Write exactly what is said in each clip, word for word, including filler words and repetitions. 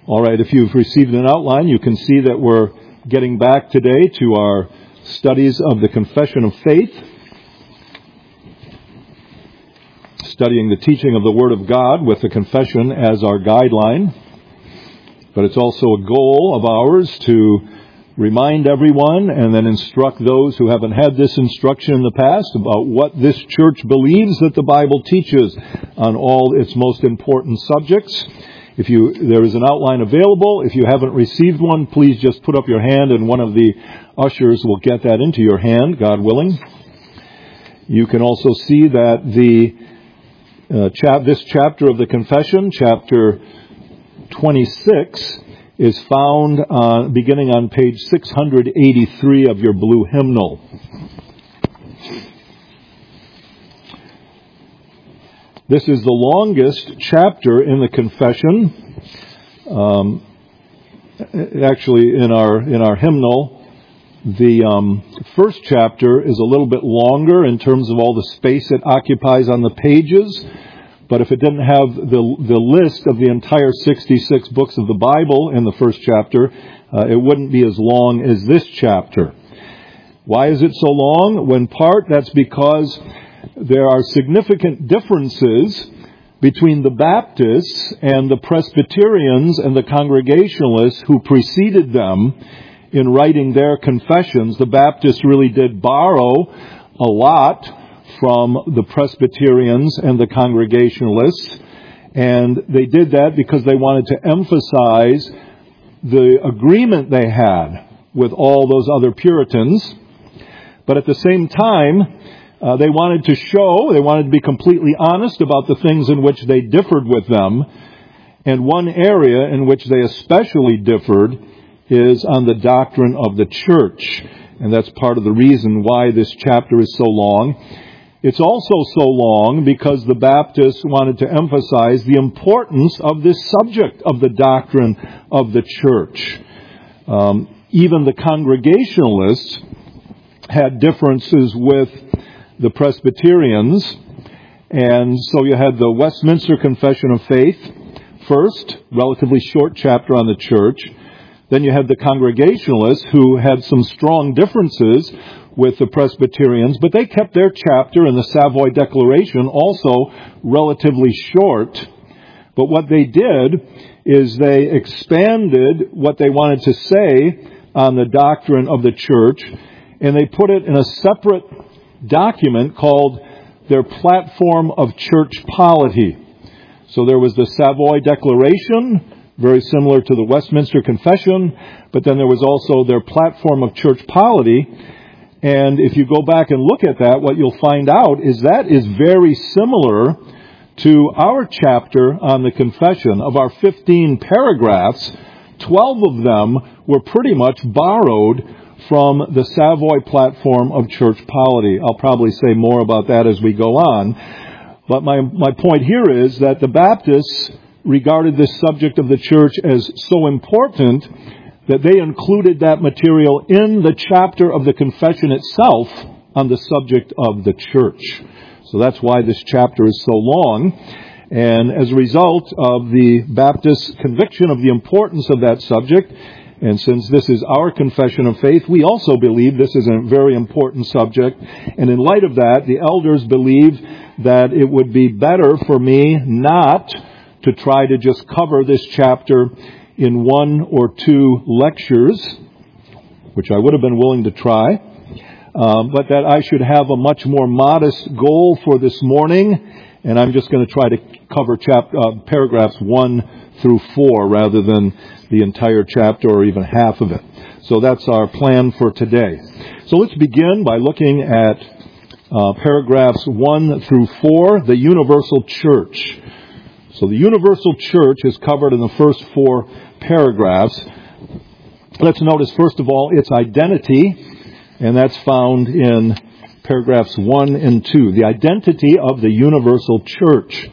All right, if you've received an outline, you can see that we're getting back today to our studies of the Confession of Faith, studying the teaching of the Word of God with the Confession as our guideline. But it's also a goal of ours to remind everyone and then instruct those who haven't had this instruction in the past about what this church believes that the Bible teaches on all its most important subjects. If you, there is an outline available. If you haven't received one, please just put up your hand and one of the ushers will get that into your hand, God willing. You can also see that the uh, chap- this chapter of the Confession, chapter twenty-six, is found uh, beginning on page six hundred eighty-three of your blue hymnal. This is the longest chapter in the Confession. Um, actually, in our in our hymnal, the um, first chapter is a little bit longer in terms of all the space it occupies on the pages. But if it didn't have the the list of the entire sixty-six books of the Bible in the first chapter, uh, it wouldn't be as long as this chapter. Why is it so long? Well, in part, that's because there are significant differences between the Baptists and the Presbyterians and the Congregationalists who preceded them in writing their confessions. The Baptists really did borrow a lot from the Presbyterians and the Congregationalists, and they did that because they wanted to emphasize the agreement they had with all those other Puritans. But at the same time, Uh, they wanted to show, they wanted to be completely honest about the things in which they differed with them. And one area in which they especially differed is on the doctrine of the church. And that's part of the reason why this chapter is so long. It's also so long because the Baptists wanted to emphasize the importance of this subject of the doctrine of the church. Um, even the Congregationalists had differences with the Presbyterians, and so you had the Westminster Confession of Faith first, relatively short chapter on the church. Then you had the Congregationalists who had some strong differences with the Presbyterians, but they kept their chapter in the Savoy Declaration also relatively short. But what they did is they expanded what they wanted to say on the doctrine of the church, and they put it in a separate document called their Platform of Church Polity. So there was the Savoy Declaration, very similar to the Westminster Confession, but then there was also their Platform of Church Polity. And if you go back and look at that, what you'll find out is that is very similar to our chapter on the Confession. Of our fifteen paragraphs, twelve of them were pretty much borrowed from the Savoy Platform of Church Polity. I'll probably say more about that as we go on. But my, my point here is that the Baptists regarded this subject of the church as so important that they included that material in the chapter of the Confession itself on the subject of the church. So that's why this chapter is so long. And as a result of the Baptist conviction of the importance of that subject, and since this is our confession of faith, we also believe this is a very important subject. And in light of that, the elders believe that it would be better for me not to try to just cover this chapter in one or two lectures, which I would have been willing to try, um, but that I should have a much more modest goal for this morning. And I'm just going to try to cover chap- uh, paragraphs one through four rather than the entire chapter or even half of it. So that's our plan for today. So let's begin by looking at uh, paragraphs one through four, the universal church. So the universal church is covered in the first four paragraphs. Let's notice, first of all, its identity, and that's found in paragraphs one and two. The identity of the universal church.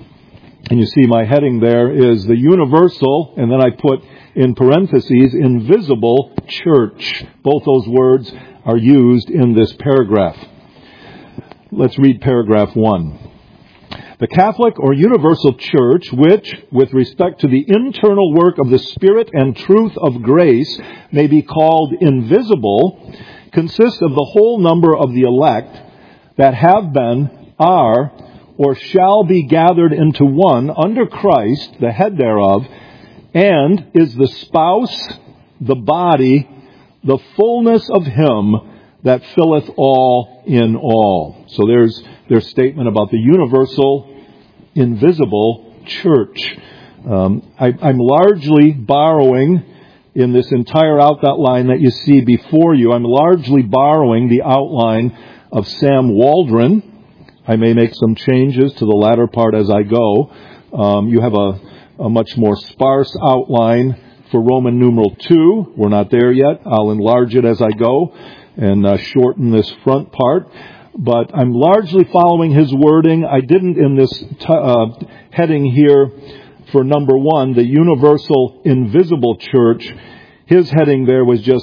And you see my heading there is the universal, and then I put in parentheses, invisible church. Both those words are used in this paragraph. Let's read paragraph one. The Catholic or universal church, which, with respect to the internal work of the Spirit and truth of grace, may be called invisible, consists of the whole number of the elect that have been, are, or shall be gathered into one under Christ, the head thereof, and is the spouse, the body, the fullness of Him that filleth all in all. So there's their statement about the universal, invisible church. Um, I, I'm largely borrowing, in this entire outline that you see before you, I'm largely borrowing the outline of Sam Waldron. I may make some changes to the latter part as I go. Um, you have a, a much more sparse outline for Roman numeral two. We're not there yet. I'll enlarge it as I go and uh, shorten this front part. But I'm largely following his wording. I didn't in this t- uh, heading here for number one, the universal invisible church. His heading there was just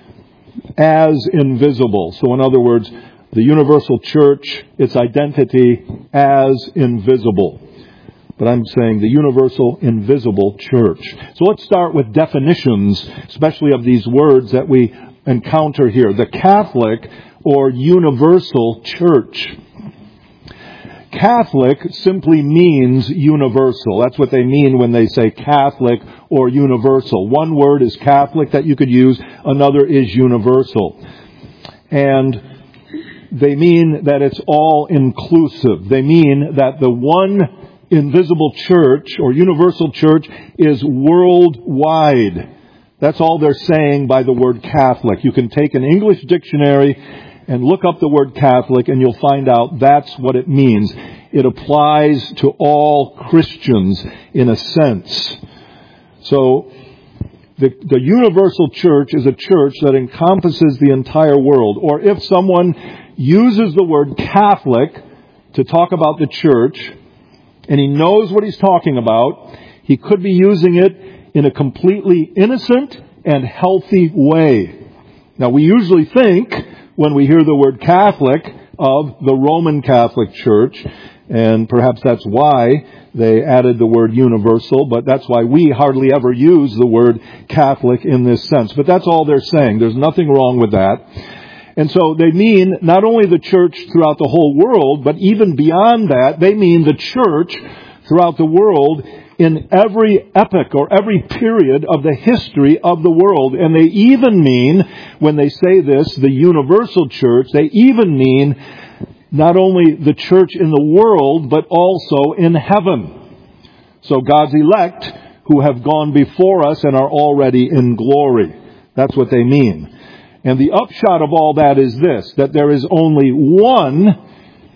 as invisible. So in other words, the universal church, its identity as invisible. But I'm saying the universal invisible church. So let's start with definitions, especially of these words that we encounter here. The Catholic or universal church. Catholic simply means universal. That's what they mean when they say Catholic or universal. One word is Catholic that you could use. Another is universal. And they mean that it's all inclusive. They mean that the one invisible church or universal church is worldwide. That's all they're saying by the word Catholic. You can take an English dictionary and look up the word Catholic and you'll find out that's what it means. It applies to all Christians in a sense. So the, the universal church is a church that encompasses the entire world. Or if someone uses the word Catholic to talk about the church and he knows what he's talking about, he could be using it in a completely innocent and healthy way. Now, we usually think, when we hear the word Catholic, of the Roman Catholic Church, and perhaps that's why they added the word universal, but that's why we hardly ever use the word Catholic in this sense. But that's all they're saying. There's nothing wrong with that. And so they mean not only the church throughout the whole world, but even beyond that, they mean the church throughout the world in every epoch or every period of the history of the world. And they even mean, when they say this, the universal church, they even mean not only the church in the world, but also in heaven. So God's elect who have gone before us and are already in glory. That's what they mean. And the upshot of all that is this, that there is only one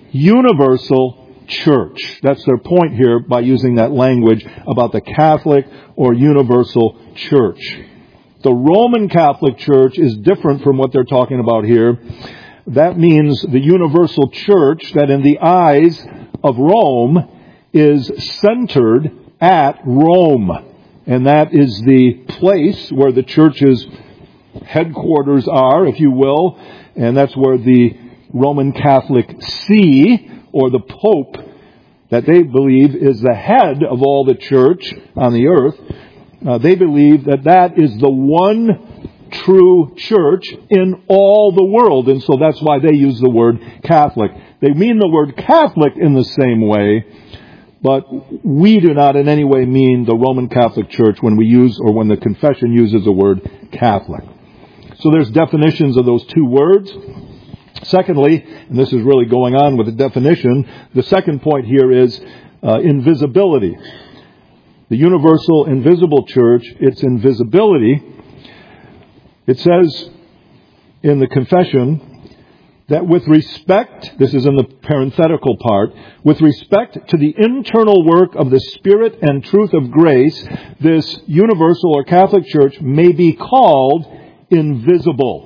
universal church. That's their point here by using that language about the Catholic or universal church. The Roman Catholic Church is different from what they're talking about here. That means the universal church that in the eyes of Rome is centered at Rome. And that is the place where the church's headquarters are, if you will. And that's where the Roman Catholic See, or the Pope, that they believe is the head of all the church on the earth, uh, they believe that that is the one true church in all the world. And so that's why they use the word Catholic. They mean the word Catholic in the same way, but we do not in any way mean the Roman Catholic Church when we use, or when the confession uses the word Catholic. So there's definitions of those two words. Secondly, and this is really going on with the definition, the second point here is uh, invisibility. The universal invisible church, its invisibility, it says in the confession that with respect, this is in the parenthetical part, with respect to the internal work of the Spirit and truth of grace, this universal or Catholic church may be called invisible.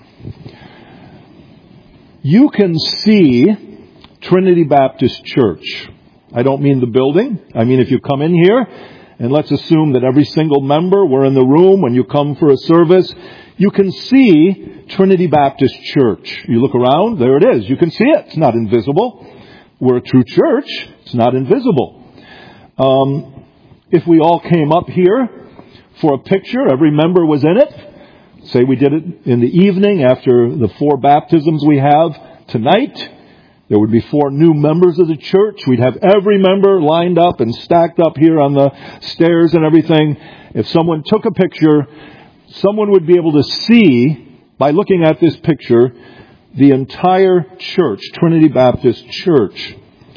You can see Trinity Baptist Church. I don't mean the building. I mean if you come in here, and let's assume that every single member were in the room when you come for a service, you can see Trinity Baptist Church. You look around, there it is. You can see it. It's not invisible. we're a true church. It's not invisible. Um, if we all came up here for a picture, every member was in it. Say we did it in the evening after the four baptisms we have tonight. There would be four new members of the church. We'd have every member lined up and stacked up here on the stairs and everything. If someone took a picture, someone would be able to see, by looking at this picture, the entire church, Trinity Baptist Church.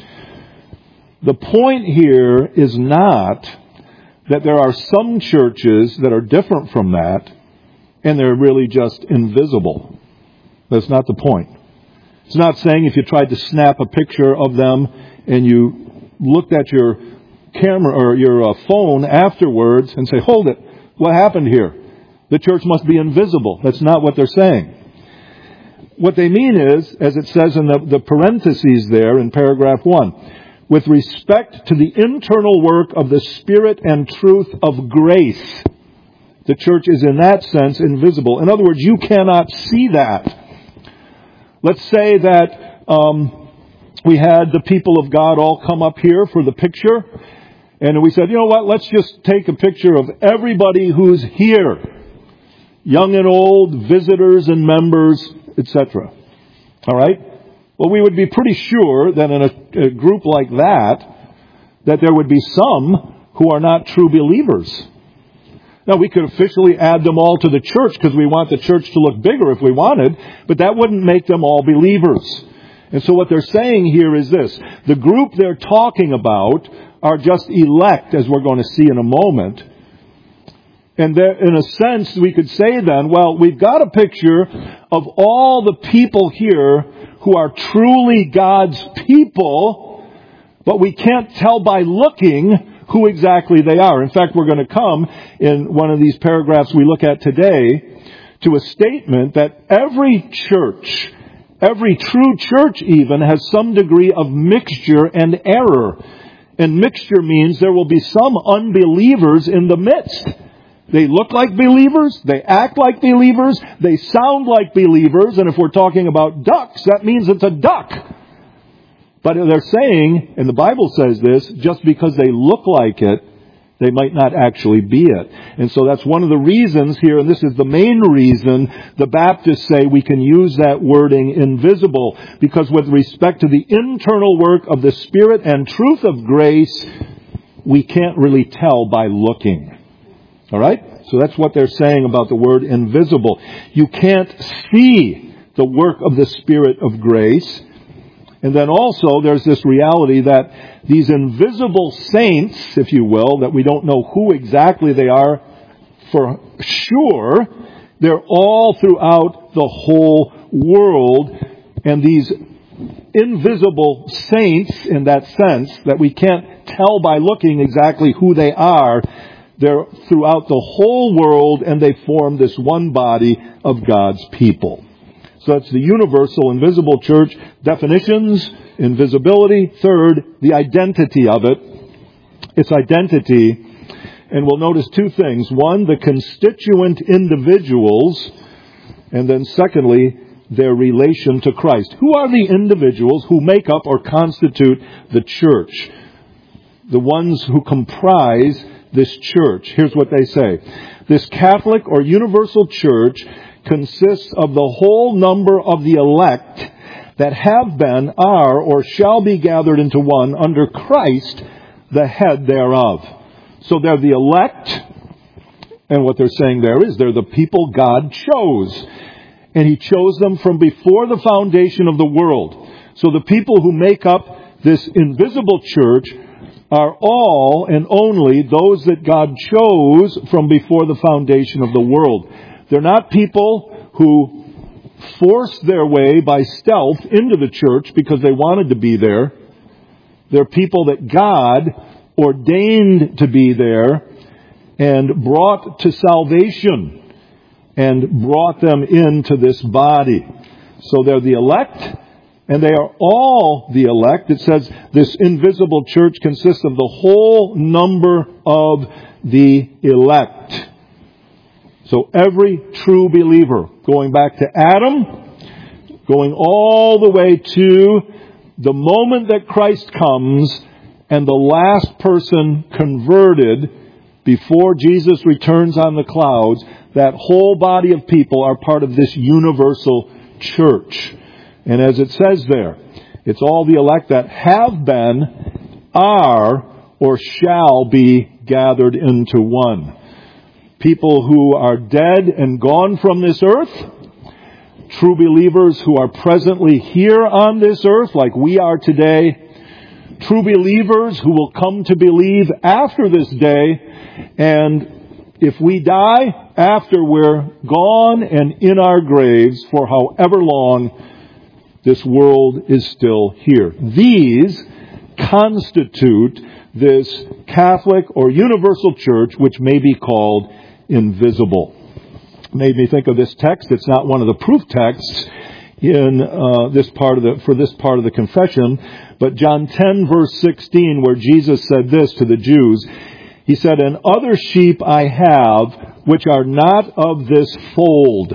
The point here is not that there are some churches that are different from that, and they're really just invisible. That's not the point. It's not saying if you tried to snap a picture of them and you looked at your camera or your uh, phone afterwards and say, hold it, what happened here? The church must be invisible. That's not what they're saying. What they mean is, as it says in the, the parentheses there in paragraph one, with respect to the internal work of the Spirit and truth of grace, the church is in that sense invisible. In other words, you cannot see that. Let's say that um, we had the people of God all come up here for the picture, and we said, you know what, let's just take a picture of everybody who's here, young and old, visitors and members, et cetera. All right? Well, we would be pretty sure that in a, a group like that, that there would be some who are not true believers. Now, we could officially add them all to the church because we want the church to look bigger if we wanted, but that wouldn't make them all believers. And so what they're saying here is this. The group they're talking about are just elect, as we're going to see in a moment. And there, in a sense, we could say then, well, we've got a picture of all the people here who are truly God's people, but we can't tell by looking who exactly they are. In fact, we're going to come in one of these paragraphs we look at today to a statement that every church, every true church even, has some degree of mixture and error. And mixture means there will be some unbelievers in the midst. They look like believers, they act like believers, they sound like believers, and if we're talking about ducks, that means it's a duck. But they're saying, and the Bible says this, just because they look like it, they might not actually be it. And so that's one of the reasons here, and this is the main reason the Baptists say we can use that wording invisible, because with respect to the internal work of the Spirit and truth of grace, we can't really tell by looking. All right? So that's what they're saying about the word invisible. You can't see the work of the Spirit of grace. And then also there's this reality that these invisible saints, if you will, that we don't know who exactly they are for sure, they're all throughout the whole world. And these invisible saints, in that sense, that we can't tell by looking exactly who they are, they're throughout the whole world, and they form this one body of God's people. So that's the universal invisible church. Definitions, invisibility. Third, the identity of it. Its identity. And we'll notice two things. One, the constituent individuals. And then secondly, their relation to Christ. Who are the individuals who make up or constitute the church? The ones who comprise this church. Here's what they say. This Catholic or universal church consists of the whole number of the elect that have been, are, or shall be gathered into one under Christ, the head thereof. So they're the elect, and what they're saying there is they're the people God chose. And He chose them from before the foundation of the world. So the people who make up this invisible church are all and only those that God chose from before the foundation of the world. They're not people who forced their way by stealth into the church because they wanted to be there. They're people that God ordained to be there and brought to salvation and brought them into this body. So they're the elect. And they are all the elect. It says this invisible church consists of the whole number of the elect. So every true believer, going back to Adam, going all the way to the moment that Christ comes and the last person converted before Jesus returns on the clouds, that whole body of people are part of this universal church. And as it says there, it's all the elect that have been, are, or shall be gathered into one. People who are dead and gone from this earth, true believers who are presently here on this earth like we are today, true believers who will come to believe after this day, and if we die after we're gone and in our graves for however long, this world is still here. These constitute this Catholic or universal church, which may be called invisible. Made me think of this text. It's not one of the proof texts in uh, this part of the for this part of the confession, but John ten verse sixteen, where Jesus said this to the Jews. He said, "And other sheep I have, which are not of this fold."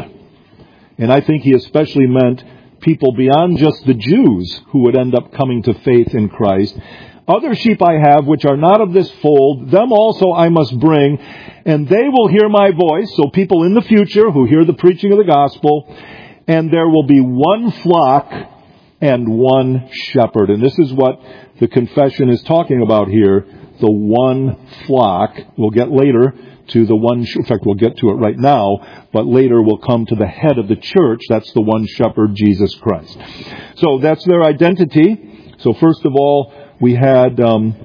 And I think he especially meant people beyond just the Jews who would end up coming to faith in Christ. "Other sheep I have, which are not of this fold, them also I must bring, and they will hear my voice." So people in the future who hear the preaching of the gospel, "and there will be one flock and one shepherd." And this is what the confession is talking about here, the one flock. We'll get later to the one, in fact, we'll get to it right now, but later we'll come to the head of the church. That's the one shepherd, Jesus Christ. So that's their identity. So first of all, we had um,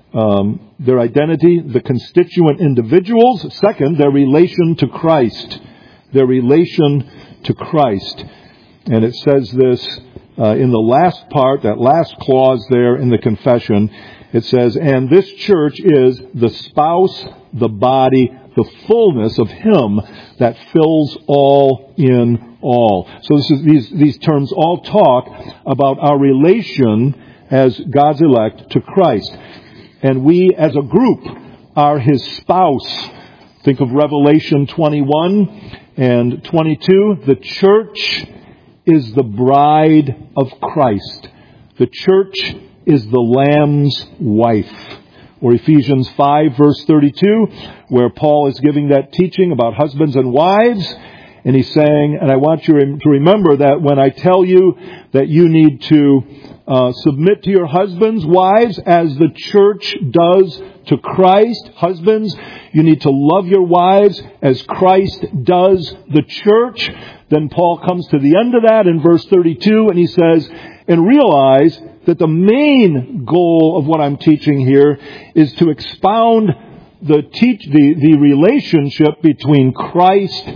um, their identity, the constituent individuals. Second, their relation to Christ. Their relation to Christ. And it says this uh, in the last part, that last clause there in the confession. It says, "And this church is the spouse, the body, the fullness of Him that fills all in all." So this is, these, these terms all talk about our relation as God's elect to Christ. And we as a group are His spouse. Think of Revelation twenty-one and twenty-two. The church is the bride of Christ. The church is the Lamb's wife. Or Ephesians five verse thirty-two, where Paul is giving that teaching about husbands and wives. And he's saying, and I want you to remember that when I tell you that you need to uh, submit to your husbands, wives, as the church does to Christ. Husbands, you need to love your wives as Christ does the church. Then Paul comes to the end of that in verse thirty-two, and he says, and realize that the main goal of what I'm teaching here is to expound the teach the, the relationship between Christ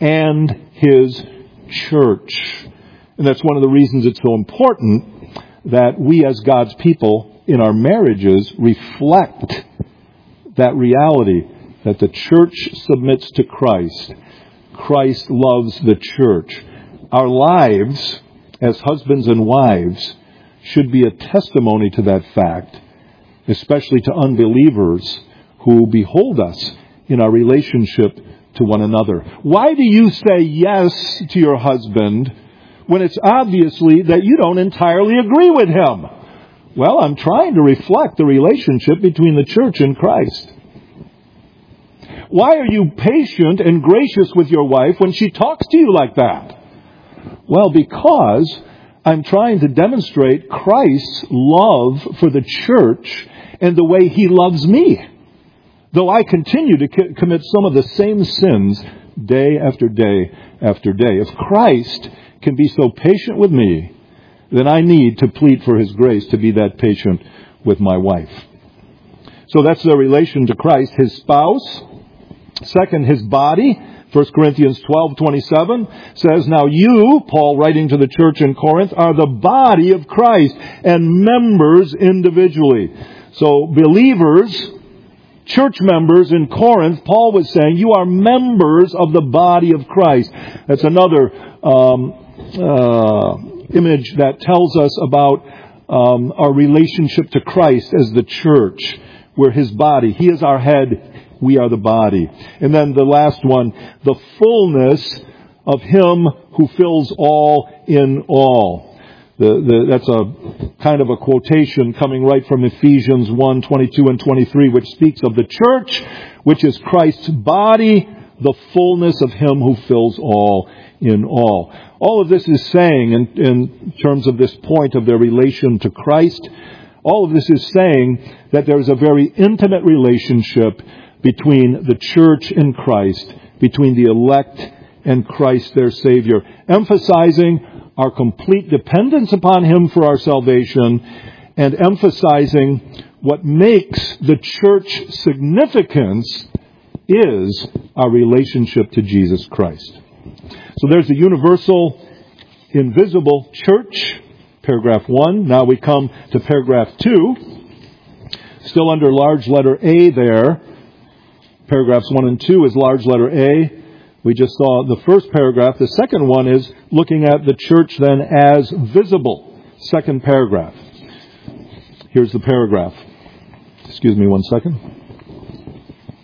and His church. And that's one of the reasons it's so important that we as God's people in our marriages reflect that reality, that the church submits to Christ. Christ loves the church. Our lives as husbands and wives should be a testimony to that fact, especially to unbelievers who behold us in our relationship to one another. Why do you say yes to your husband when it's obviously that you don't entirely agree with him? Well, I'm trying to reflect the relationship between the church and Christ. Why are you patient and gracious with your wife when she talks to you like that? Well, because I'm trying to demonstrate Christ's love for the church and the way He loves me. Though I continue to c- commit some of the same sins day after day after day. If Christ can be so patient with me, then I need to plead for His grace to be that patient with my wife. So that's their relation to Christ, His spouse. Second, His body. First Corinthians twelve twenty-seven says, "Now you," Paul writing to the church in Corinth, "are the body of Christ and members individually." So believers, church members in Corinth, Paul was saying, you are members of the body of Christ. That's another um, uh, image that tells us about um, our relationship to Christ as the church. We're His body. He is our head. We are the body. And then the last one, the fullness of Him who fills all in all. The, the, that's a kind of a quotation coming right from Ephesians one, twenty-two and twenty-three, which speaks of the church, which is Christ's body, the fullness of Him who fills all in all. All of this is saying, in, in terms of this point of their relation to Christ, all of this is saying that there is a very intimate relationship between the church and Christ, between the elect and Christ their Savior, emphasizing our complete dependence upon Him for our salvation, and emphasizing what makes the church significance is our relationship to Jesus Christ. So there's the universal, invisible church, paragraph one. Now we come to paragraph two, still under large letter A there. Paragraphs one and two is large letter A. We just saw the first paragraph. The second one is looking at the church then as visible. Second paragraph. Here's the paragraph. Excuse me one second.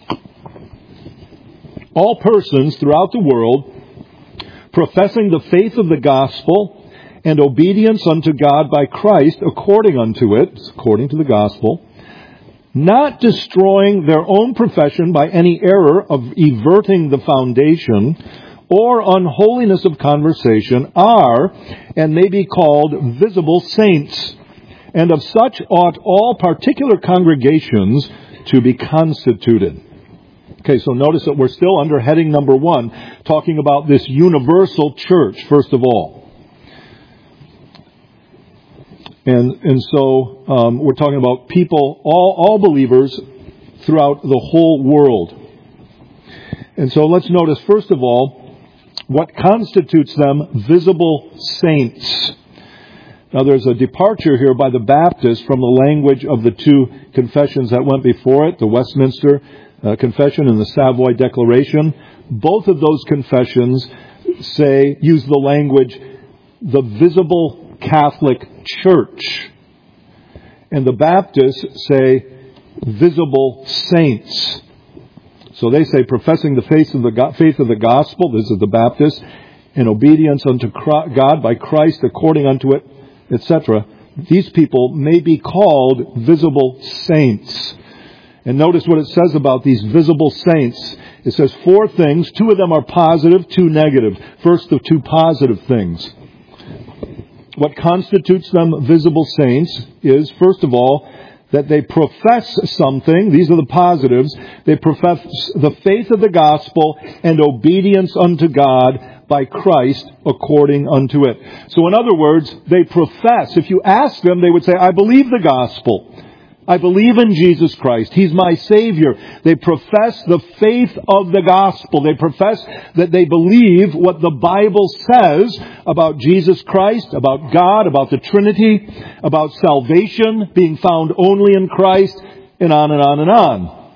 All persons throughout the world professing the faith of the gospel and obedience unto God by Christ according unto it, according to the gospel, not destroying their own profession by any error of everting the foundation or unholiness of conversation, are and may be called visible saints, and of such ought all particular congregations to be constituted. Okay, so notice that we're still under heading number one, talking about this universal church, first of all. And and so um, we're talking about people, all, all believers throughout the whole world. And so let's notice, first of all, what constitutes them visible saints. Now there's a departure here by the Baptists from the language of the two confessions that went before it, the Westminster uh, Confession and the Savoy Declaration. Both of those confessions say, use the language, the visible Catholic Church. And the Baptists say visible saints. So they say professing the faith of the go- faith of the gospel, this is the Baptists, in obedience unto God by Christ according unto it, et cetera. These people may be called visible saints. And notice what it says about these visible saints. It says four things. Two of them are positive, two negative. First, the two positive things. What constitutes them visible saints is, first of all, that they profess something. These are the positives. They profess the faith of the gospel and obedience unto God by Christ according unto it. So in other words, they profess. If you ask them, they would say, I believe the gospel. I believe in Jesus Christ. He's my Savior. They profess the faith of the gospel. They profess that they believe what the Bible says about Jesus Christ, about God, about the Trinity, about salvation being found only in Christ, and on and on and on.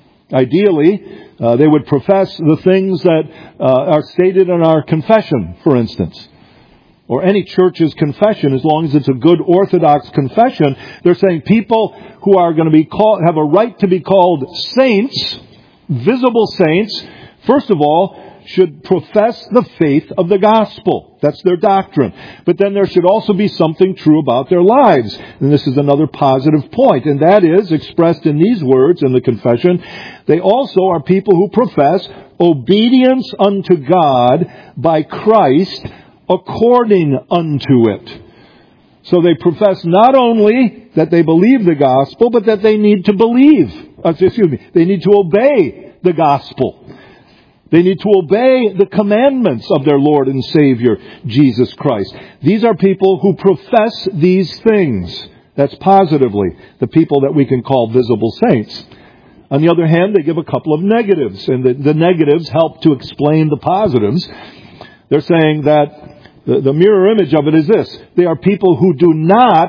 Ideally, uh, they would profess the things that uh, are stated in our confession, for instance. Or any church's confession, as long as it's a good Orthodox confession. They're saying people who are going to be called, have a right to be called saints, visible saints, first of all, should profess the faith of the gospel. That's their doctrine. But then there should also be something true about their lives. And this is another positive point. And that is expressed in these words in the confession. They also are people who profess obedience unto God by Christ according unto it. So they profess not only that they believe the gospel, but that they need to believe. Uh, excuse me. They need to obey the gospel. They need to obey the commandments of their Lord and Savior, Jesus Christ. These are people who profess these things. That's positively the people that we can call visible saints. On the other hand, they give a couple of negatives, and the, the negatives help to explain the positives. They're saying that The, the mirror image of it is this. They are people who do not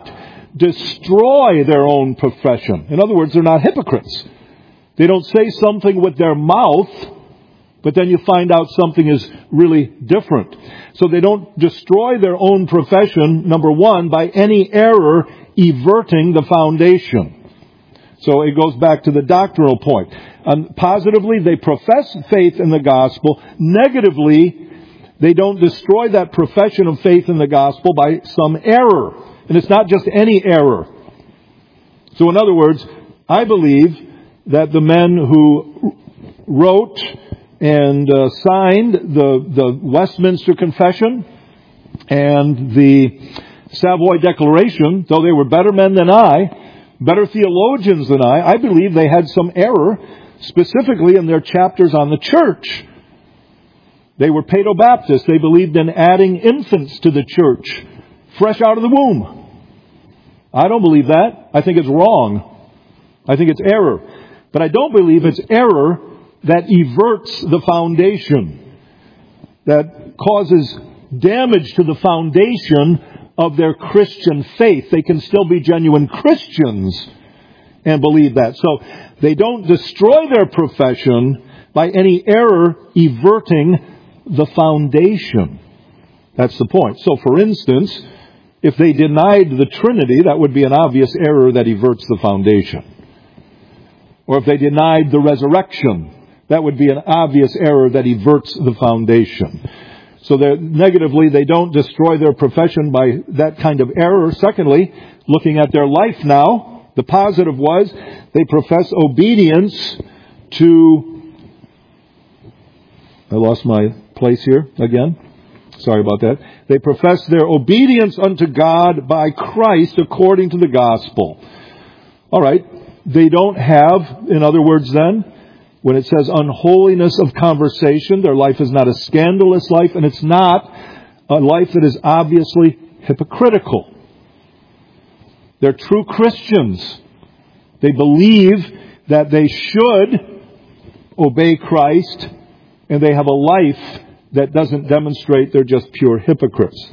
destroy their own profession. In other words, they're not hypocrites. They don't say something with their mouth, but then you find out something is really different. So they don't destroy their own profession, number one, by any error everting the foundation. So it goes back to the doctrinal point. Um, positively, they profess faith in the gospel. Negatively, They don't destroy that profession of faith in the gospel by some error. And it's not just any error. So in other words, I believe that the men who wrote and uh, signed the, the Westminster Confession and the Savoy Declaration, though they were better men than I, better theologians than I, I believe they had some error, specifically in their chapters on the church. They were Paedo-Baptists. They believed in adding infants to the church, fresh out of the womb. I don't believe that. I think it's wrong. I think it's error. But I don't believe it's error that everts the foundation, that causes damage to the foundation of their Christian faith. They can still be genuine Christians and believe that. So they don't destroy their profession by any error everting the foundation. That's the point. So for instance, if they denied the Trinity, that would be an obvious error that everts the foundation. Or if they denied the resurrection, that would be an obvious error that everts the foundation. So negatively, they don't destroy their profession by that kind of error. Secondly, looking at their life now, the positive was they profess obedience to... I lost my place here again. Sorry about that. They profess their obedience unto God by Christ according to the gospel. All right. They don't have, in other words then, when it says unholiness of conversation, their life is not a scandalous life, and it's not a life that is obviously hypocritical. They're true Christians. They believe that they should obey Christ, and they have a life that doesn't demonstrate they're just pure hypocrites.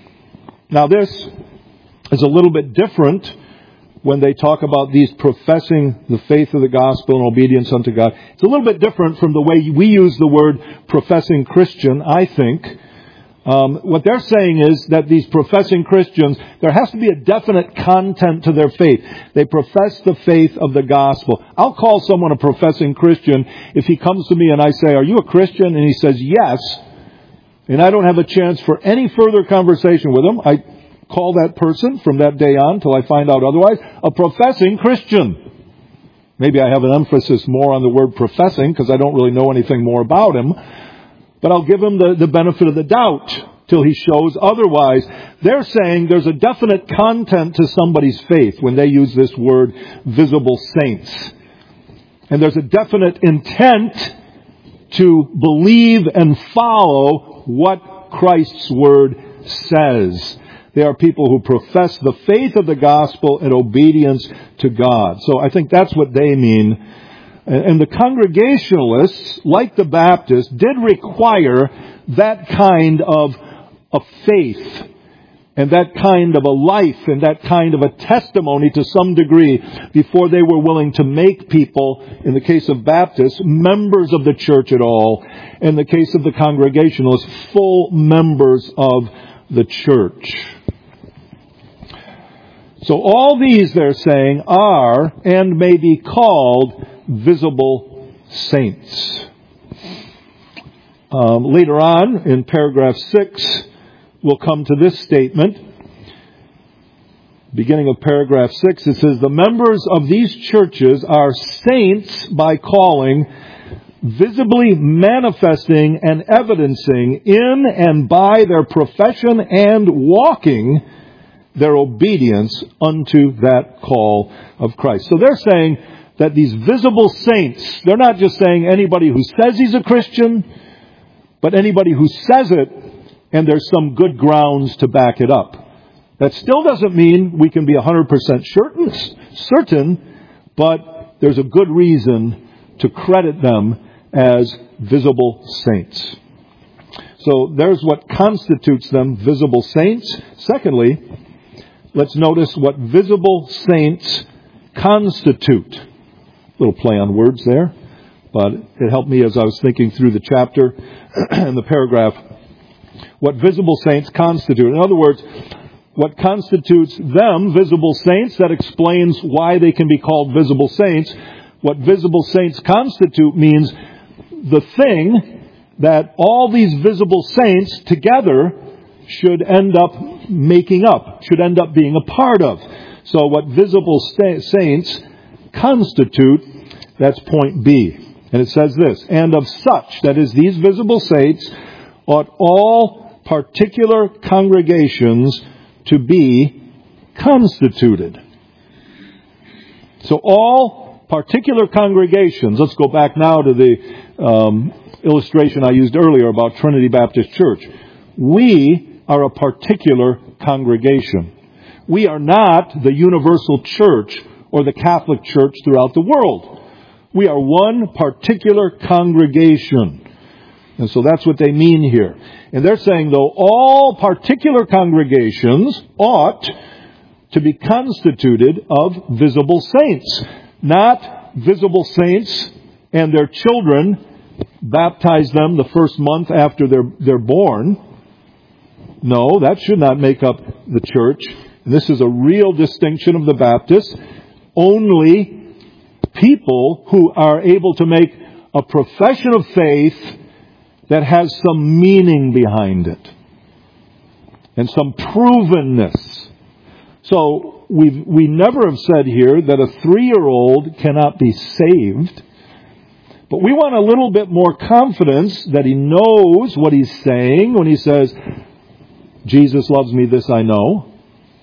Now this is a little bit different when they talk about these professing the faith of the gospel and obedience unto God. It's a little bit different from the way we use the word professing Christian, I think. Um, what they're saying is that these professing Christians, there has to be a definite content to their faith. They profess the faith of the gospel. I'll call someone a professing Christian if he comes to me and I say, "Are you a Christian?" And he says, "Yes." And I don't have a chance for any further conversation with him. I call that person from that day on till I find out otherwise a professing Christian. Maybe I have an emphasis more on the word professing because I don't really know anything more about him. But I'll give him the, the benefit of the doubt till he shows otherwise. They're saying there's a definite content to somebody's faith when they use this word visible saints. And there's a definite intent to believe and follow what Christ's word says. They are people who profess the faith of the gospel and obedience to God. So I think that's what they mean. And the Congregationalists, like the Baptists, did require that kind of, of faith and that kind of a life and that kind of a testimony to some degree before they were willing to make people, in the case of Baptists, members of the church at all. In the case of the Congregationalists, full members of the church. So all these, they're saying, are and may be called visible saints. Um, later on, in paragraph six, we'll come to this statement. Beginning of paragraph six, it says, "The members of these churches are saints by calling, visibly manifesting and evidencing in and by their profession and walking their obedience unto that call of Christ." So they're saying that these visible saints, they're not just saying anybody who says he's a Christian, but anybody who says it and there's some good grounds to back it up. That still doesn't mean we can be one hundred percent certain, but there's a good reason to credit them as visible saints. So there's what constitutes them visible saints. Secondly, let's notice what visible saints constitute. A little play on words there, but it helped me as I was thinking through the chapter and the paragraph. What visible saints constitute. In other words, what constitutes them, visible saints, that explains why they can be called visible saints. What visible saints constitute means the thing that all these visible saints together should end up making up, should end up being a part of. So what visible sta- saints constitute, that's point B. And it says this, and of such, that is, these visible saints, ought all particular congregations to be constituted. So all particular congregations, let's go back now to the um, illustration I used earlier about Trinity Baptist Church. We are a particular congregation. We are not the universal church or the Catholic Church throughout the world. We are one particular congregation. And so that's what they mean here. And they're saying, though, all particular congregations ought to be constituted of visible saints. Not visible saints and their children, baptize them the first month after they're, they're born. No, that should not make up the church. And this is a real distinction of the Baptists. Only people who are able to make a profession of faith that has some meaning behind it and some provenness. So we we never have said here that a three-year-old cannot be saved, but we want a little bit more confidence that he knows what he's saying when he says, Jesus loves me, this I know.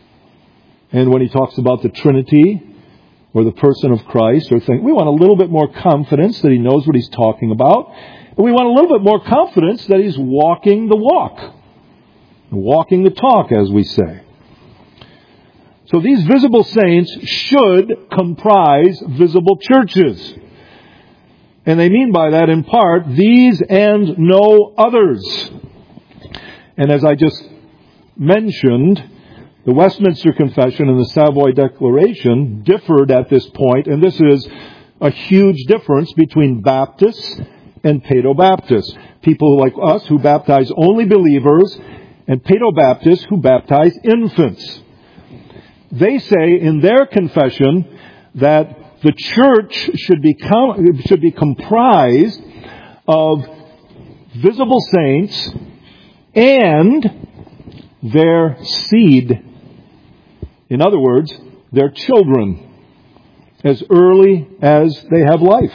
And when he talks about the Trinity or the person of Christ, or think, we want a little bit more confidence that he knows what he's talking about. And we want a little bit more confidence that he's walking the walk. Walking the talk, as we say. So these visible saints should comprise visible churches. And they mean by that, in part, these and no others. And as I just mentioned, the Westminster Confession and the Savoy Declaration differed at this point, and this is a huge difference between Baptists and Paedo-Baptists. People like us who baptize only believers, and Paedo-Baptists who baptize infants. They say in their confession that the church should be com- should be comprised of visible saints and their seed. In other words, their children, as early as they have life.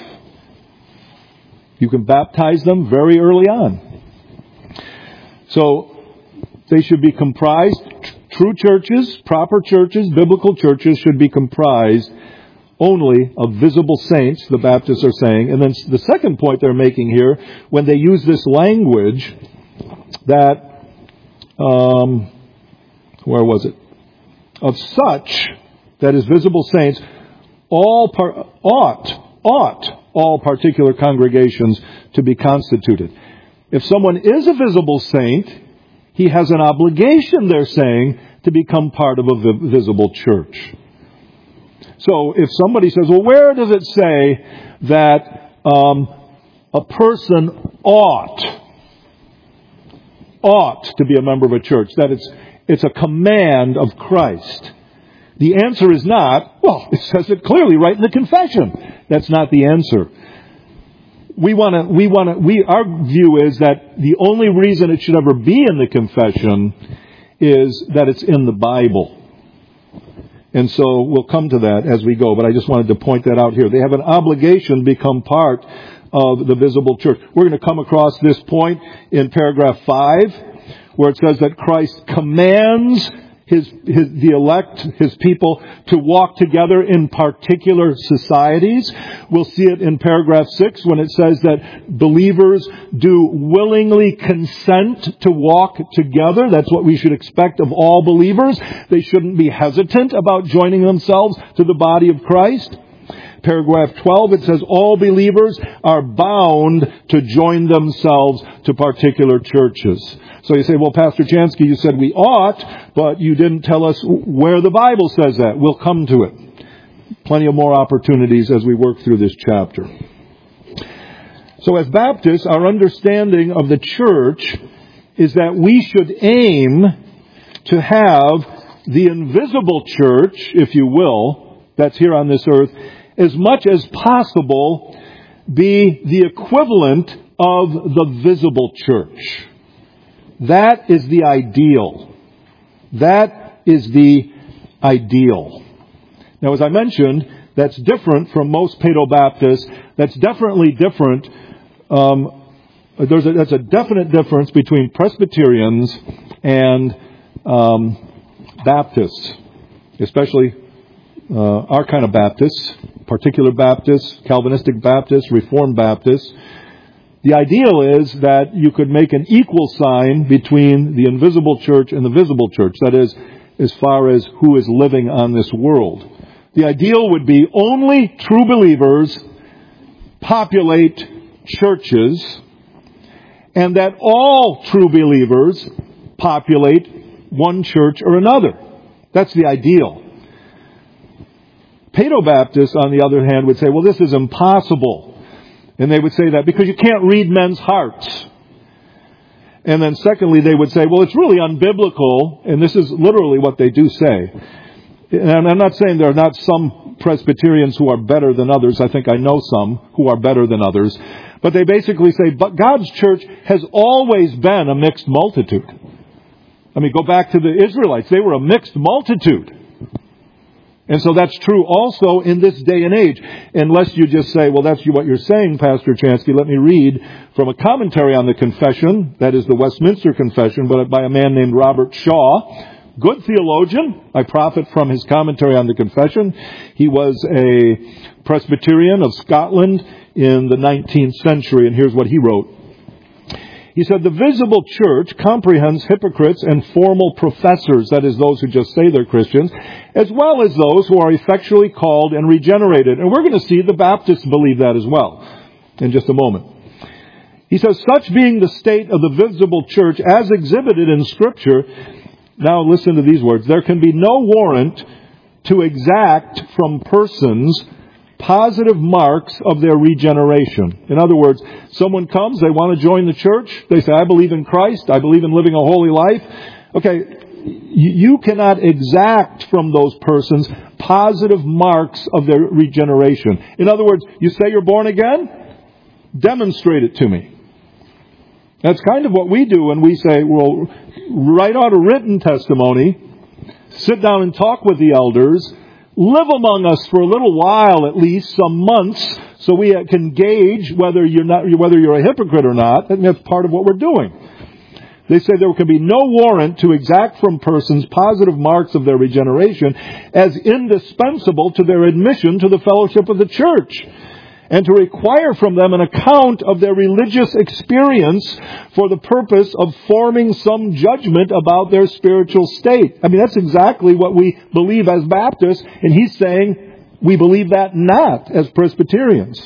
You can baptize them very early on. So they should be comprised, true churches, proper churches, biblical churches should be comprised only of visible saints, the Baptists are saying. And then the second point they're making here, when they use this language that, um, where was it? Of such, that is visible saints, all par- ought, ought all particular congregations to be constituted. If someone is a visible saint, he has an obligation, they're saying, to become part of a vi- visible church. So if somebody says, well, where does it say that um, a person ought, ought to be a member of a church, that it's It's a command of Christ? The answer is not, well, it says it clearly right in the confession. That's not the answer. We want to, we want to, we, our view is that the only reason it should ever be in the confession is that it's in the Bible. And so we'll come to that as we go, but I just wanted to point that out here. They have an obligation to become part of the visible church. We're going to come across this point in paragraph five, where it says that Christ commands his, his, the elect, his people, to walk together in particular societies. We'll see it in paragraph six when it says that believers do willingly consent to walk together. That's what we should expect of all believers. They shouldn't be hesitant about joining themselves to the body of Christ. Paragraph twelve, it says all believers are bound to join themselves to particular churches. So you say, well, Pastor Chansky, you said we ought, but you didn't tell us where the Bible says that. We'll come to it. Plenty of more opportunities as we work through this chapter. So as Baptists, our understanding of the church is that we should aim to have the invisible church, if you will, that's here on this earth, as much as possible be the equivalent of the visible church. That is the ideal. That is the ideal. Now, as I mentioned, that's different from most Paedo-Baptists. That's definitely different. Um, there's a, that's a definite difference between Presbyterians and um, Baptists, especially uh, our kind of Baptists, particular Baptists, Calvinistic Baptists, Reformed Baptists. The ideal is that you could make an equal sign between the invisible church and the visible church. That is, as far as who is living on this world. The ideal would be only true believers populate churches, and that all true believers populate one church or another. That's the ideal. Paedo-Baptists, on the other hand, would say, well, this is impossible. And they would say that because you can't read men's hearts. And then secondly, they would say, well, it's really unbiblical, and this is literally what they do say. And I'm not saying there are not some Presbyterians who are better than others. I think I know some who are better than others. But they basically say, but God's church has always been a mixed multitude. I mean, go back to the Israelites. They were a mixed multitude. And so that's true also in this day and age. Unless you just say, well, that's what you're saying, Pastor Chansky. Let me read from a commentary on the Confession. That is the Westminster Confession, but by a man named Robert Shaw. Good theologian. I profit from his commentary on the Confession. He was a Presbyterian of Scotland in the nineteenth century, and here's what he wrote. He said, the visible church comprehends hypocrites and formal professors, that is, those who just say they're Christians, as well as those who are effectually called and regenerated. And we're going to see the Baptists believe that as well in just a moment. He says, such being the state of the visible church as exhibited in Scripture, now listen to these words, there can be no warrant to exact from persons positive marks of their regeneration. In other words, someone comes, they want to join the church, they say, I believe in Christ, I believe in living a holy life. Okay, you cannot exact from those persons positive marks of their regeneration. In other words, you say you're born again? Demonstrate it to me. That's kind of what we do when we say, well, write out a written testimony, sit down and talk with the elders, live among us for a little while, at least some months, so we can gauge whether you're not, whether you're a hypocrite or not. And that's part of what we're doing. They say there can be no warrant to exact from persons positive marks of their regeneration as indispensable to their admission to the fellowship of the church, and to require from them an account of their religious experience for the purpose of forming some judgment about their spiritual state. I mean, that's exactly what we believe as Baptists, and he's saying we believe that not as Presbyterians.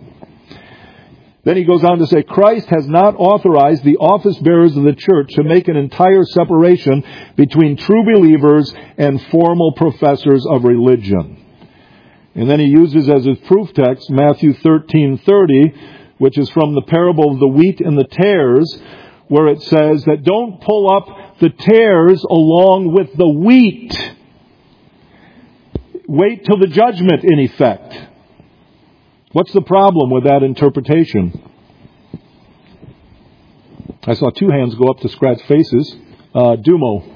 Then he goes on to say, Christ has not authorized the office bearers of the church to make an entire separation between true believers and formal professors of religion. And then he uses as his proof text Matthew thirteen thirty, which is from the parable of the wheat and the tares, where it says that don't pull up the tares along with the wheat. Wait till the judgment, in effect. What's the problem with that interpretation? I saw two hands go up to scratch faces. Uh, Dumo.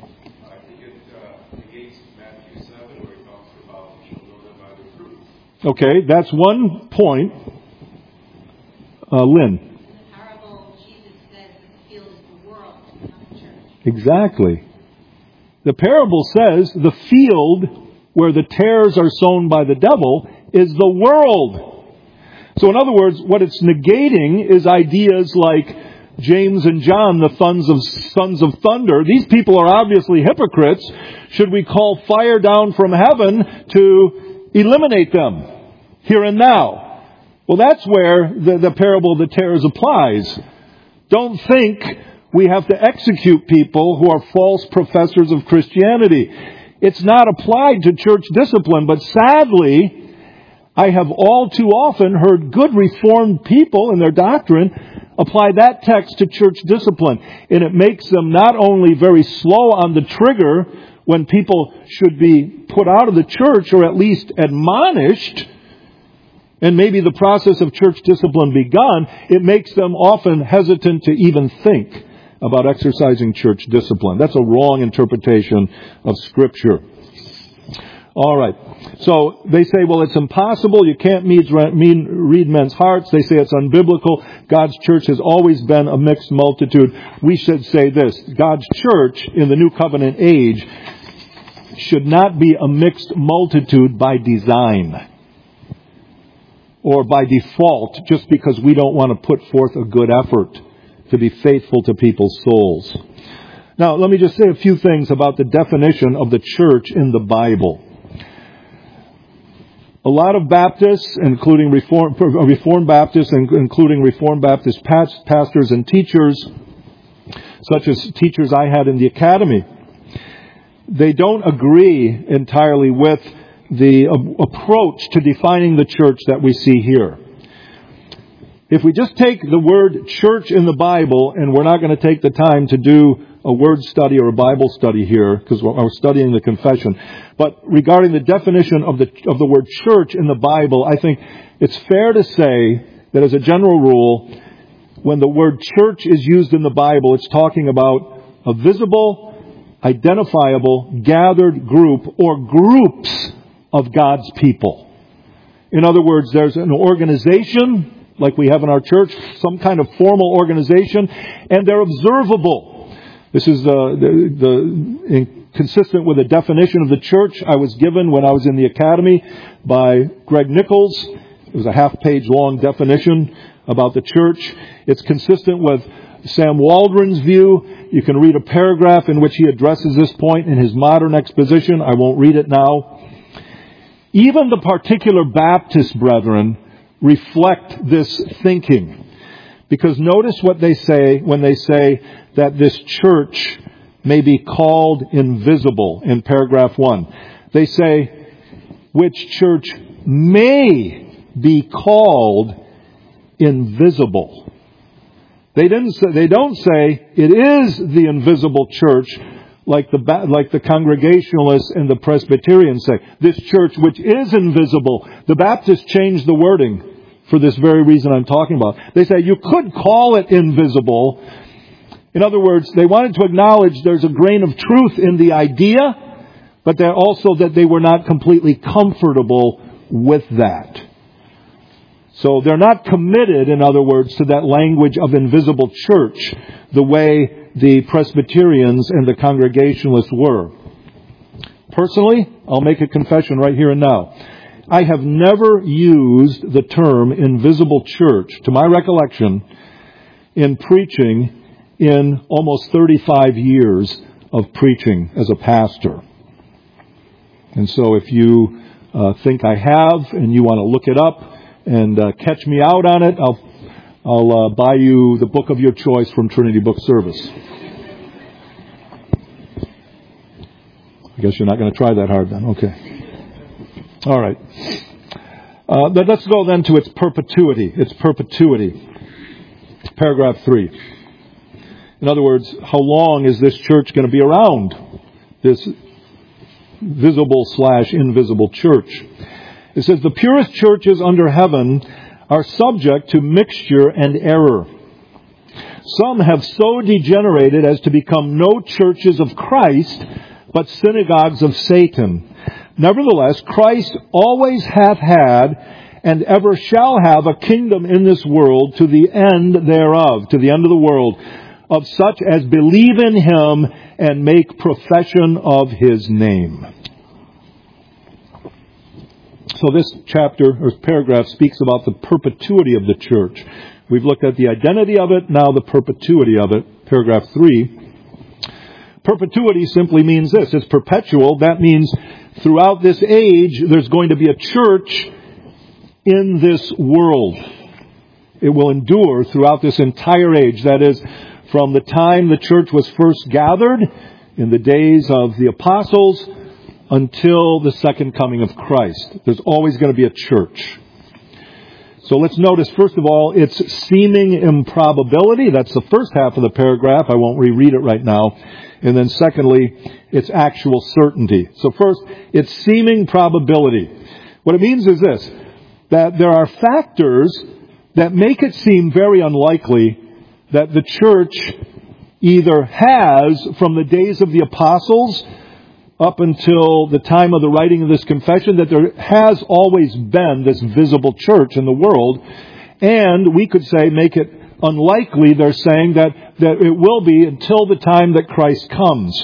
Okay, that's one point. Uh, Lynn. In the parable, Jesus says that the field is the world, not the church. Exactly. The parable says the field where the tares are sown by the devil is the world. So in other words, what it's negating is ideas like James and John, the sons of, sons of thunder. These people are obviously hypocrites. Should we call fire down from heaven to eliminate them here and now? Well, that's where the, the parable of the tares applies. Don't think we have to execute people who are false professors of Christianity. It's not applied to church discipline, but sadly, I have all too often heard good Reformed people in their doctrine apply that text to church discipline. And it makes them not only very slow on the trigger when people should be put out of the church or at least admonished, and maybe the process of church discipline begun, it makes them often hesitant to even think about exercising church discipline. That's a wrong interpretation of Scripture. All right. So they say, well, it's impossible. You can't read men's hearts. They say it's unbiblical. God's church has always been a mixed multitude. We should say this. God's church in the New Covenant age should not be a mixed multitude by design or by default, just because we don't want to put forth a good effort to be faithful to people's souls. Now, let me just say a few things about the definition of the church in the Bible. A lot of Baptists, including Reform, Reformed Baptists, including Reformed Baptist pastors and teachers, such as teachers I had in the academy, they don't agree entirely with the approach to defining the church that we see here. If we just take the word church in the Bible, and we're not going to take the time to do a word study or a Bible study here, because we're studying the confession, but regarding the definition of the of the word church in the Bible, I think it's fair to say that as a general rule, when the word church is used in the Bible, it's talking about a visible, identifiable, gathered group or groups of God's people. In other words, there's an organization, like we have in our church, some kind of formal organization, and they're observable. This is the, the, the in, consistent with the definition of the church I was given when I was in the academy by Greg Nichols. It was a half-page long definition about the church. It's consistent with Sam Waldron's view. You can read a paragraph in which he addresses this point in his modern exposition. I won't read it now. Even the particular Baptist brethren reflect this thinking. Because notice what they say when they say that this church may be called invisible in paragraph one. They say, which church may be called invisible. They didn't say, they don't say it is the invisible church like the like the Congregationalists and the Presbyterians say. This church which is invisible. The Baptists changed the wording for this very reason I'm talking about. They say you could call it invisible. In other words, they wanted to acknowledge there's a grain of truth in the idea, but they're also that they were not completely comfortable with that. So they're not committed, in other words, to that language of invisible church the way the Presbyterians and the Congregationalists were. Personally, I'll make a confession right here and now. I have never used the term invisible church, to my recollection, in preaching in almost thirty-five years of preaching as a pastor. And so if you uh, think I have and you want to look it up and uh, catch me out on it, I'll I'll uh, buy you the book of your choice from Trinity Book Service. I guess you're not going to try that hard then. Okay. All right. Uh, but let's go then to its perpetuity. Its perpetuity. Paragraph three. In other words, how long is this church going to be around? This visible slash invisible church. It says, the purest churches under heaven are subject to mixture and error. Some have so degenerated as to become no churches of Christ, but synagogues of Satan. Nevertheless, Christ always hath had and ever shall have a kingdom in this world to the end thereof, to the end of the world, of such as believe in Him and make profession of His name. So this chapter or paragraph speaks about the perpetuity of the church. We've looked at the identity of it, now the perpetuity of it. Paragraph three. Perpetuity simply means this. It's perpetual. That means throughout this age, there's going to be a church in this world. It will endure throughout this entire age. That is, from the time the church was first gathered in the days of the apostles until the second coming of Christ. There's always going to be a church. So let's notice, first of all, its seeming improbability. That's the first half of the paragraph. I won't reread it right now. And then secondly, its actual certainty. So first, its seeming probability. What it means is this. that there are factors that make it seem very unlikely that the church either has, from the days of the apostles up until the time of the writing of this confession, that there has always been this visible church in the world. And we could say, make it unlikely, they're saying, that, that it will be until the time that Christ comes.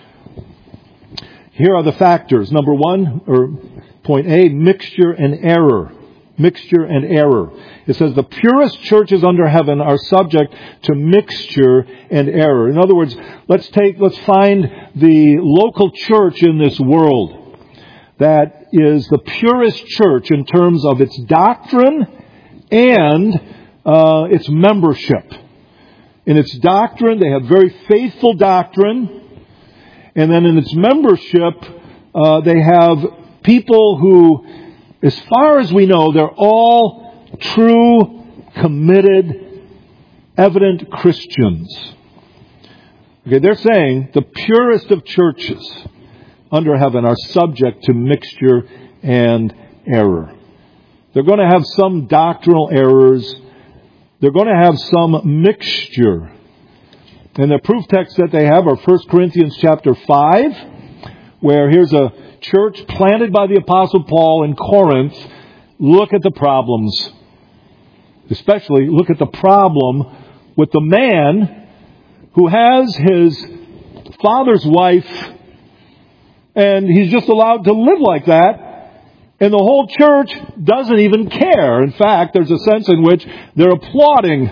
Here are the factors. Number one, or point A, mixture and error. Mixture and error. It says the purest churches under heaven are subject to mixture and error. In other words, let's take, let's find the local church in this world that is the purest church in terms of its doctrine and uh, its membership. In its doctrine, they have very faithful doctrine. And then in its membership, uh, they have people who, as far as we know, they're all true, committed, evident Christians. Okay, they're saying the purest of churches under heaven are subject to mixture and error. They're going to have some doctrinal errors. They're going to have some mixture. And the proof texts that they have are First Corinthians chapter five, where here's a church planted by the Apostle Paul in Corinth. Look at the problems. Especially look at the problem with the man who has his father's wife and he's just allowed to live like that. And the whole church doesn't even care. In fact, there's a sense in which they're applauding.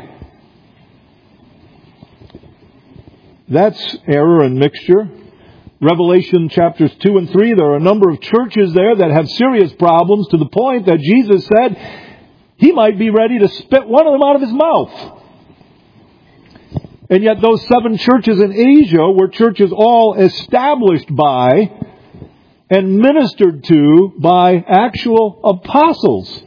That's error and mixture. Revelation chapters two and three, there are a number of churches there that have serious problems to the point that Jesus said he might be ready to spit one of them out of his mouth. And yet those seven churches in Asia were churches all established by and ministered to by actual apostles.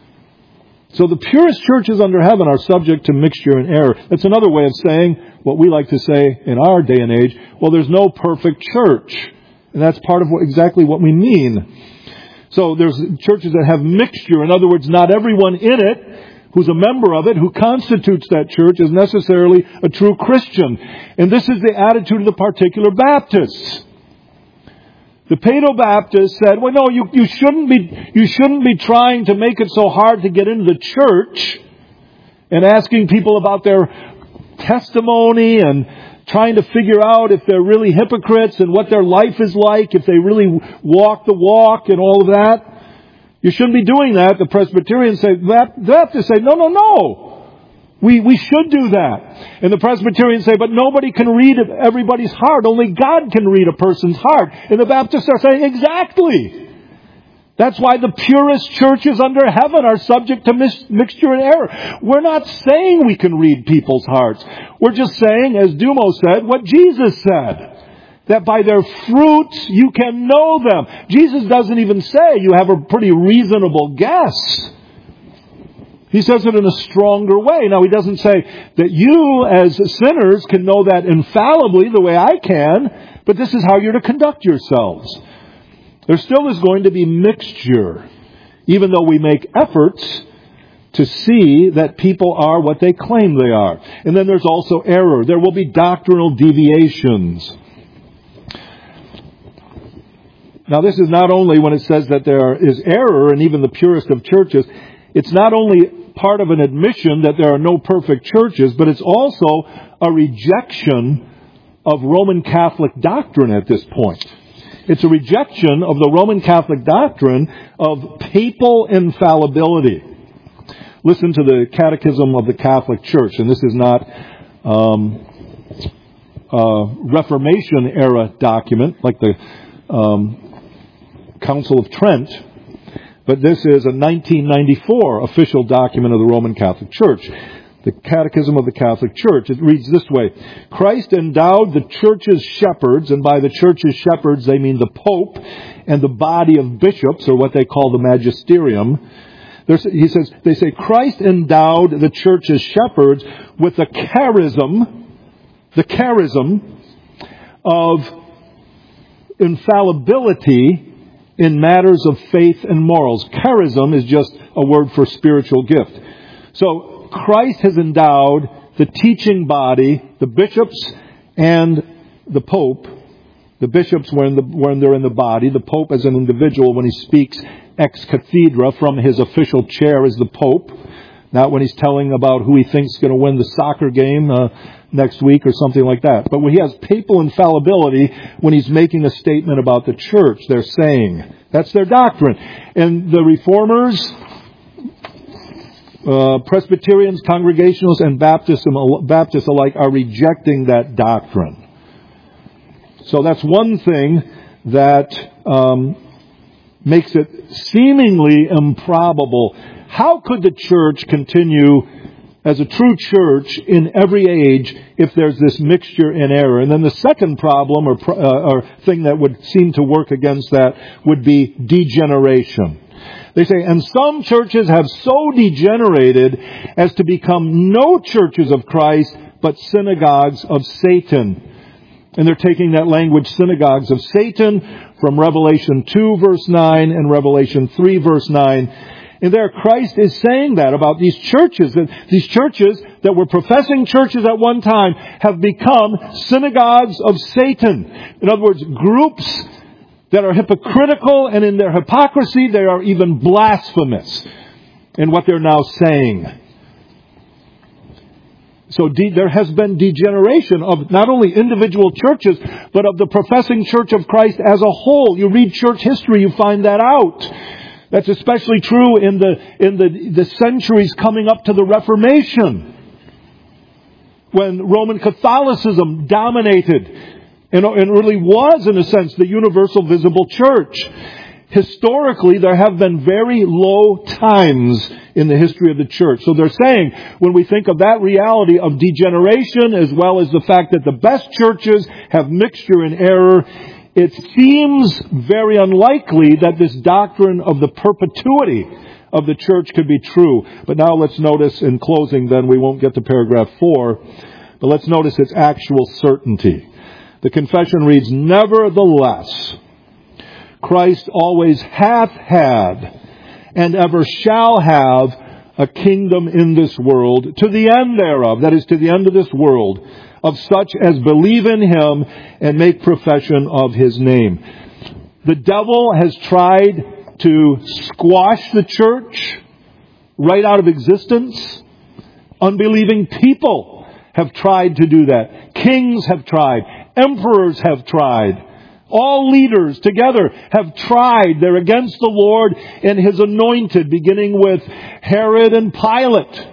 So the purest churches under heaven are subject to mixture and error. That's another way of saying what we like to say in our day and age, well, there's no perfect church. And that's part of what, exactly what we mean. So there's churches that have mixture. In other words, not everyone in it who's a member of it, who constitutes that church, is necessarily a true Christian. And this is the attitude of the particular Baptists. The Paedo-Baptists said, well, no, you, you shouldn't be, you shouldn't be trying to make it so hard to get into the church and asking people about their testimony and trying to figure out if they're really hypocrites and what their life is like, if they really walk the walk and all of that. You shouldn't be doing that. The Presbyterians say, Baptists say, no, no, no. We, we should do that. And the Presbyterians say, but nobody can read everybody's heart. Only God can read a person's heart. And the Baptists are saying, exactly. That's why the purest churches under heaven are subject to mis- mixture and error. We're not saying we can read people's hearts. We're just saying, as Dumo said, what Jesus said. That by their fruits you can know them. Jesus doesn't even say you have a pretty reasonable guess. He says it in a stronger way. Now, he doesn't say that you as sinners can know that infallibly the way I can, but this is how you're to conduct yourselves. There still is going to be mixture, even though we make efforts to see that people are what they claim they are. And then there's also error. There will be doctrinal deviations. Now, this is not only when it says that there is error in even the purest of churches, it's not only part of an admission that there are no perfect churches, but it's also a rejection of Roman Catholic doctrine at this point. It's a rejection of the Roman Catholic doctrine of papal infallibility. Listen to the Catechism of the Catholic Church, and this is not um, a Reformation-era document like the um, Council of Trent, but this is a nineteen ninety-four official document of the Roman Catholic Church. The Catechism of the Catholic Church. It reads this way. Christ endowed the church's shepherds, and by the church's shepherds they mean the Pope and the body of bishops, or what they call the magisterium. There's, he says, they say Christ endowed the church's shepherds with the charism, the charism of infallibility in matters of faith and morals. Charism is just a word for spiritual gift. So Christ has endowed the teaching body, the bishops and the Pope, the bishops when, the, when they're in the body, the Pope as an individual when he speaks ex cathedra from his official chair as the Pope, not when he's telling about who he thinks is going to win the soccer game uh, next week or something like that. But when he has papal infallibility when he's making a statement about the church, they're saying. That's their doctrine. And the Reformers, uh, Presbyterians, Congregationalists, and Baptists, Baptists alike are rejecting that doctrine. So that's one thing that um, makes it seemingly improbable. How could the church continue as a true church in every age if there's this mixture in error? And then the second problem or, uh, or thing that would seem to work against that would be degeneration. They say, and some churches have so degenerated as to become no churches of Christ, but synagogues of Satan. And they're taking that language, synagogues of Satan, from Revelation two, verse nine, and Revelation three, verse nine. And there Christ is saying that about these churches. That these churches that were professing churches at one time have become synagogues of Satan. In other words, groups that are hypocritical, and in their hypocrisy they are even blasphemous in what they're now saying. So de- there has been degeneration of not only individual churches, but of the professing church of Christ as a whole. You read church history, you find that out. That's especially true in the in the, the centuries coming up to the Reformation, when Roman Catholicism dominated and, and really was, in a sense, the universal visible church. Historically, there have been very low times in the history of the church. So they're saying, when we think of that reality of degeneration, as well as the fact that the best churches have mixture and error, it seems very unlikely that this doctrine of the perpetuity of the church could be true. But now let's notice, in closing then, we won't get to paragraph four, but let's notice its actual certainty. The confession reads, nevertheless, Christ always hath had and ever shall have a kingdom in this world, to the end thereof, that is, to the end of this world, of such as believe in Him and make profession of His name. The devil has tried to squash the church right out of existence. Unbelieving people have tried to do that. Kings have tried. Emperors have tried. All leaders together have tried. They're against the Lord and His anointed, beginning with Herod and Pilate.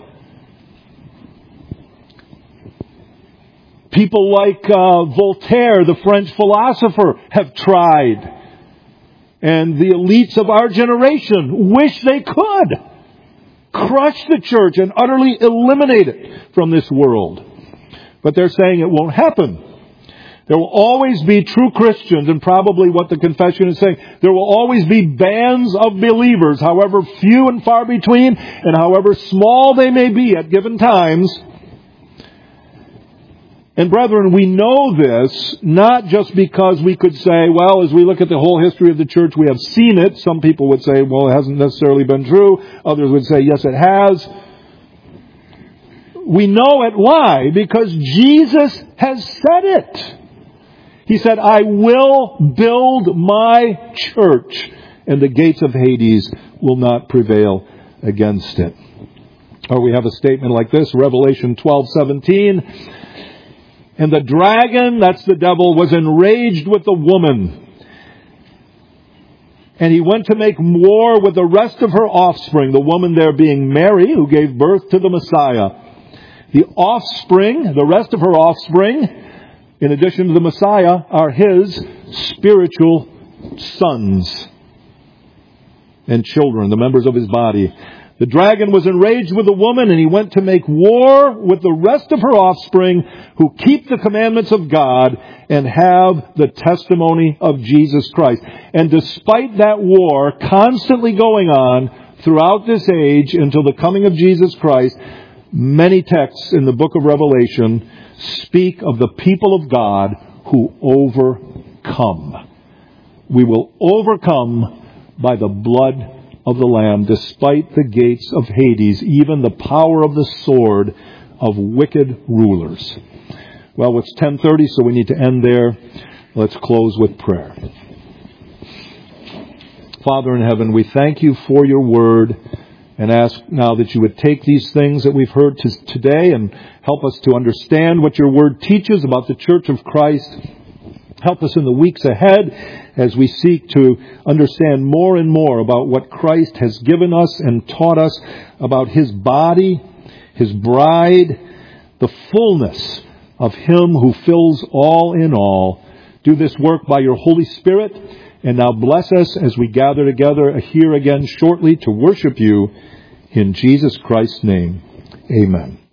People like uh, Voltaire, the French philosopher, have tried. And the elites of our generation wish they could crush the church and utterly eliminate it from this world. But they're saying it won't happen. There will always be true Christians, and probably what the confession is saying, there will always be bands of believers, however few and far between, and however small they may be at given times. And brethren, we know this not just because we could say, well, as we look at the whole history of the church, we have seen it. Some people would say, well, it hasn't necessarily been true. Others would say, yes, it has. We know it. Why? Because Jesus has said it. He said, I will build my church, and the gates of Hades will not prevail against it. Or we have a statement like this, Revelation twelve seventeen. And the dragon, that's the devil, was enraged with the woman. And he went to make war with the rest of her offspring, the woman there being Mary, who gave birth to the Messiah. The offspring, the rest of her offspring, in addition to the Messiah, are His spiritual sons and children, the members of His body. The dragon was enraged with the woman, and he went to make war with the rest of her offspring who keep the commandments of God and have the testimony of Jesus Christ. And despite that war constantly going on throughout this age until the coming of Jesus Christ, many texts in the book of Revelation speak of the people of God who overcome. We will overcome by the blood of the Lamb, despite the gates of Hades, even the power of the sword of wicked rulers. Well, it's ten thirty, so we need to end there. Let's close with prayer. Father in heaven, we thank you for your word and ask now that you would take these things that we've heard to today and help us to understand what your word teaches about the Church of Christ. Help us in the weeks ahead as we seek to understand more and more about what Christ has given us and taught us about his body, his bride, the fullness of him who fills all in all. Do this work by your Holy Spirit, and now bless us as we gather together here again shortly to worship you in Jesus Christ's name. Amen.